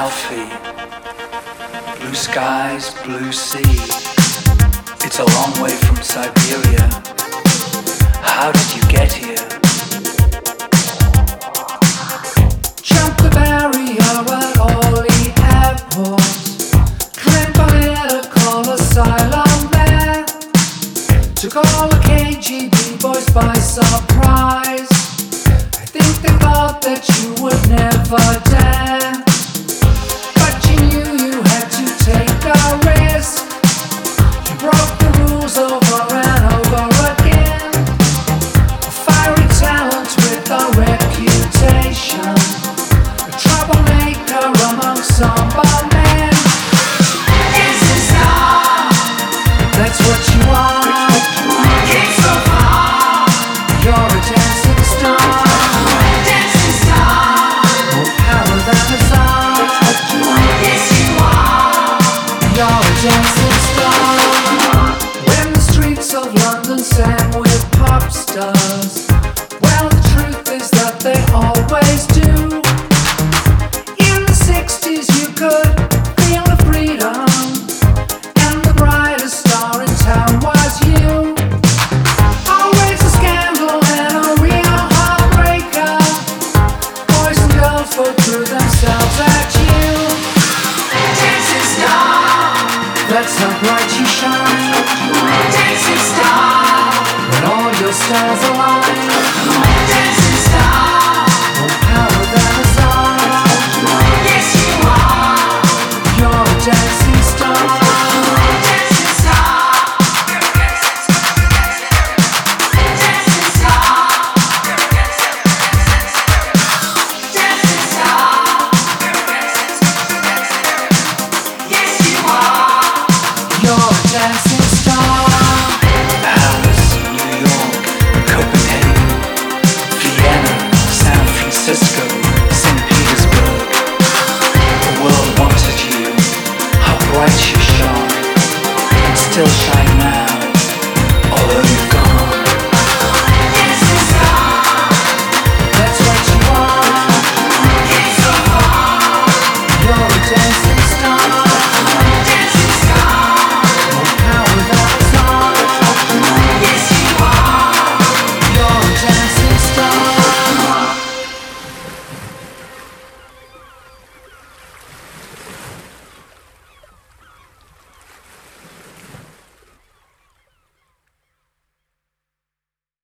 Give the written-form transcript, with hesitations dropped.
coffee, blue skies, blue sea. It's a long way from Siberia. How did you get here? Jump the barrier at Orly Airport. Clip a political asylum there. Took all the KGB boys by surprise. I think they thought that you would never dare, but you knew you had to take a risk. You broke the rules over and over again. A fiery talent with a reputation, a troublemaker among samba men. This is love, that's what you are. Came so far, you're a dancing star. Dancing star, more power than the sun. Yes you are, you're a dancing star. When the streets of London sang with pop stars, well the truth is that they always do. In the 60s you could feel the freedom, and the brightest star in town was you. Always a scandal and a real heartbreaker. Boys and girls would throw themselves at you. Dancing star, that's how bright you shine. Dancing star, when all your stars align.